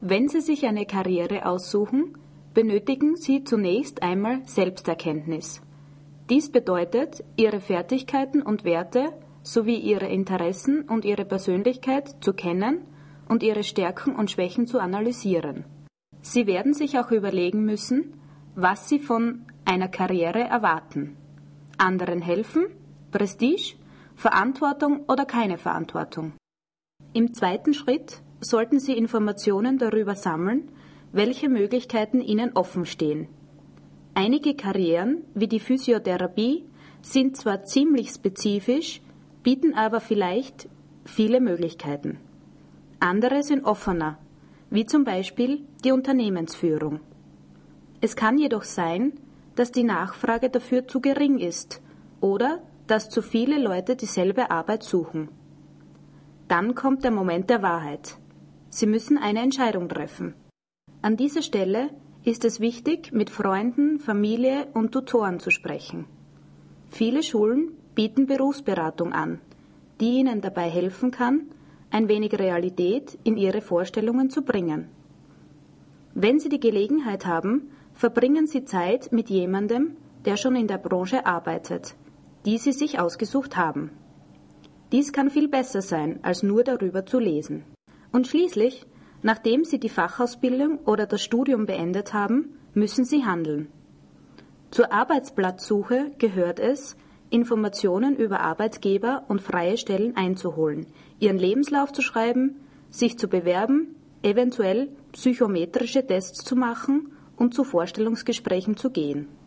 Wenn Sie sich eine Karriere aussuchen, benötigen Sie zunächst einmal Selbsterkenntnis. Dies bedeutet, Ihre Fertigkeiten und Werte sowie Ihre Interessen und Ihre Persönlichkeit zu kennen und Ihre Stärken und Schwächen zu analysieren. Sie werden sich auch überlegen müssen, was Sie von einer Karriere erwarten. Anderen helfen, Prestige, Verantwortung oder keine Verantwortung. Im zweiten Schritt sollten Sie Informationen darüber sammeln, welche Möglichkeiten Ihnen offen stehen. Einige Karrieren, wie die Physiotherapie, sind zwar ziemlich spezifisch, bieten aber vielleicht viele Möglichkeiten. Andere sind offener, wie zum Beispiel die Unternehmensführung. Es kann jedoch sein, dass die Nachfrage dafür zu gering ist oder dass zu viele Leute dieselbe Arbeit suchen. Dann kommt der Moment der Wahrheit. Sie müssen eine Entscheidung treffen. An dieser Stelle ist es wichtig, mit Freunden, Familie und Tutoren zu sprechen. Viele Schulen bieten Berufsberatung an, die Ihnen dabei helfen kann, ein wenig Realität in Ihre Vorstellungen zu bringen. Wenn Sie die Gelegenheit haben, verbringen Sie Zeit mit jemandem, der schon in der Branche arbeitet, die Sie sich ausgesucht haben. Dies kann viel besser sein, als nur darüber zu lesen. Und schließlich, nachdem Sie die Fachausbildung oder das Studium beendet haben, müssen Sie handeln. Zur Arbeitsplatzsuche gehört es, Informationen über Arbeitgeber und freie Stellen einzuholen, Ihren Lebenslauf zu schreiben, sich zu bewerben, eventuell psychometrische Tests zu machen und zu Vorstellungsgesprächen zu gehen.